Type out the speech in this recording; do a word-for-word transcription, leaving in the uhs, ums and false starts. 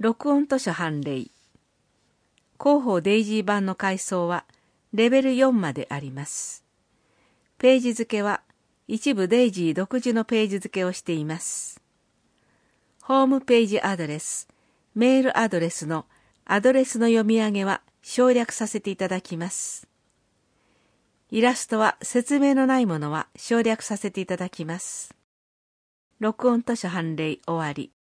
録音図書判例。広報デイジー版の階層はレベルよんまであります。ページ付けは一部デイジー独自のページ付けをしています。ホームページアドレス、メールアドレスのアドレスの読み上げは省略させていただきます。イラストは説明のないものは省略させていただきます。録音図書判例終わり。